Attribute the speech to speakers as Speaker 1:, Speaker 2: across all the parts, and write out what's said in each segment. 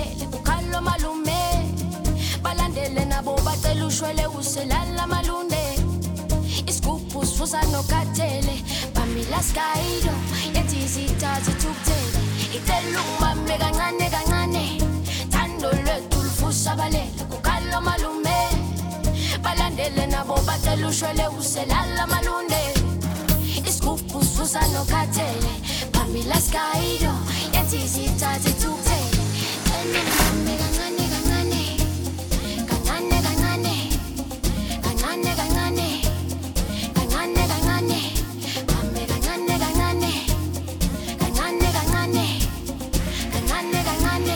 Speaker 1: balalele kukhalo malume balandele nabo bacela ushwele uselala malunde isigubhu sifusa nokhathele bamila skayilo yethi isithathe thukuthele itela umame kancane kancane thando lwethu lufusa balele kukhalo malume balandele nabo bacela ushwele uselala malunde isigubhu sifusa nokhathele bamila skayilo yethi isithathe thukuthele itela umame kancane kancane kancane kancane kancane kancane kancane kancane mame kancane kancane kancane kancane kancane kancane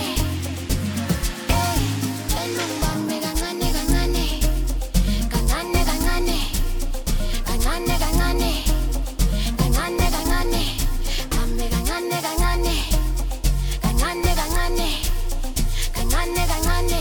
Speaker 1: itela umame kancane kancane kancane kancane kancane kancane kancane kancane mame kancane kancane kancane kancane kancane kancane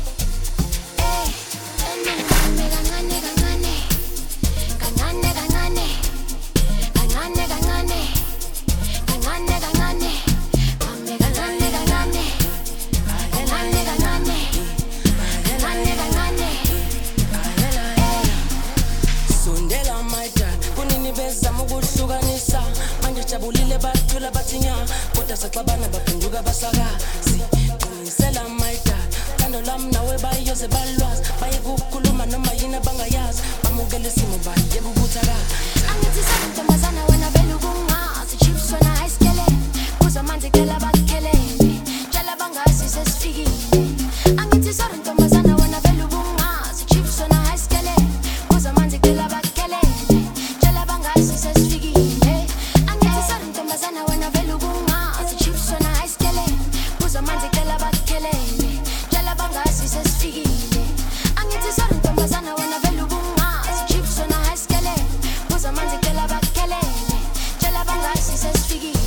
Speaker 2: Sondela my dad kunini bezama ukuhlukanisa manje jabulile bathula bathinya kodwa saxabana baphenduka basakazi qinisela my dad thando lami nawe bayoze balwazi baye kukhuluma noma yini abangayazi bamukele isimo baye bubuthaka
Speaker 1: angithi santombazana wena vele ukungazi chips wena iskele kuza manje cela bakhelele tshela bangazi sesifikile angithi santombazana wena vele ukungazi chips wena iskele kuza manje cela bakhelele tshela bangazi sesifikile angithi santombazana wena vele ukungazi chips wena iskele kuza manje cela bakhelele tshela bangazi sesifikile angithi santombazana wena vele ukungazi chips wena iskele kuza manje cela bakhelele tshela bangazi sesifikile